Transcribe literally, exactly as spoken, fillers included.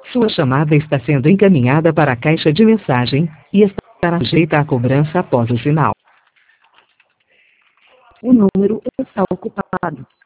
Sua chamada está sendo encaminhada para a caixa de mensagem e estará sujeita à cobrança após o sinal. O número está ocupado.